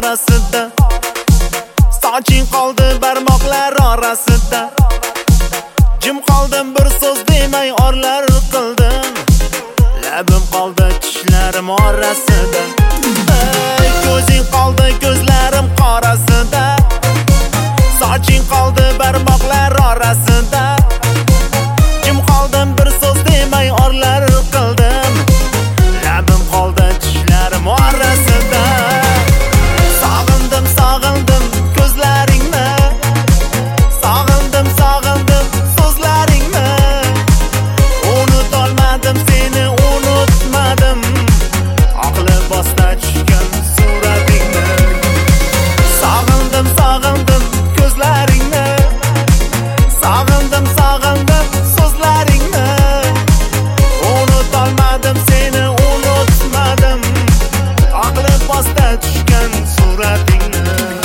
orasida, soching qoldi barmoqlar orasida. Jim qoldim, bir so'z demay orlar qildim, labim qoldi tishlarim orasida. Ko'zing qoldi ko'zlarim qorasida, soching qoldi barmoqlar orasida. Jim qoldim, bir so'z demay orlar qildim, labim qoldi tishlarim orasida. Sog'indim, sog'indim ko'zlaringni, sog'indim, sog'indim so'zlaringni. Unutolmadim seni, unutmadim aqli bosta tushgan suratingni. Sog'indim, sog'indim ko'zlaringni, sog'indim, sog'indim so'zlaringni. Unutolmadim seni, unutmadim aqli bosta tushgan suratingni.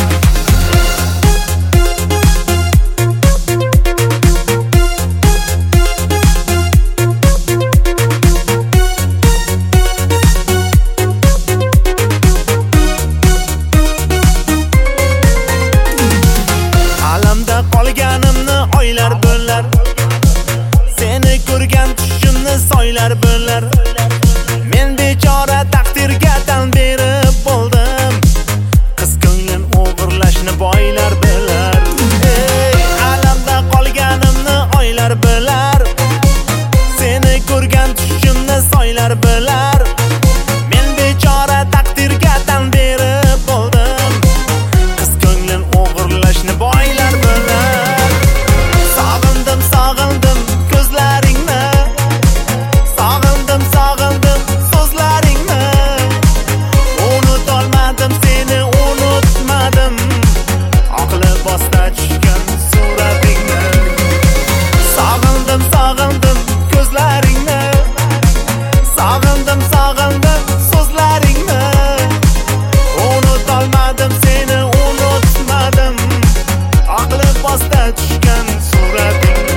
Alamda qolganimni oylar bo'lar, seni ko'rgan tushimni soylar bo'lar. Men bechora taqdirga tan berib bo'ldim, qiz ko'nglim o'g'irlashni boylar bo'lar. Alamda qolganimni oylar bo'lar, seni ko'rgan tushimni soylar bo'lar. Men bechora taqdirga tan berib bo'ldim, qiz ko'nglim o'g'irlashni boylar bo'lar. Sog'indim, sog'indim ko'zlaringni, sog'indim, sog'indim so'zlaringni. Unutolmadim seni, unutmadim aqli bosta tushgan suratingni. Sog'indim, sog'indim ko'zlaringni, sog'indim, sog'indim so'zlaringni. Unutolmadim seni, unutmadim aqli bosta tushgan suratingni.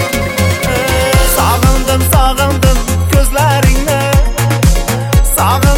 Sog'indim, sog'indim ko'zlaringni, sog'indim,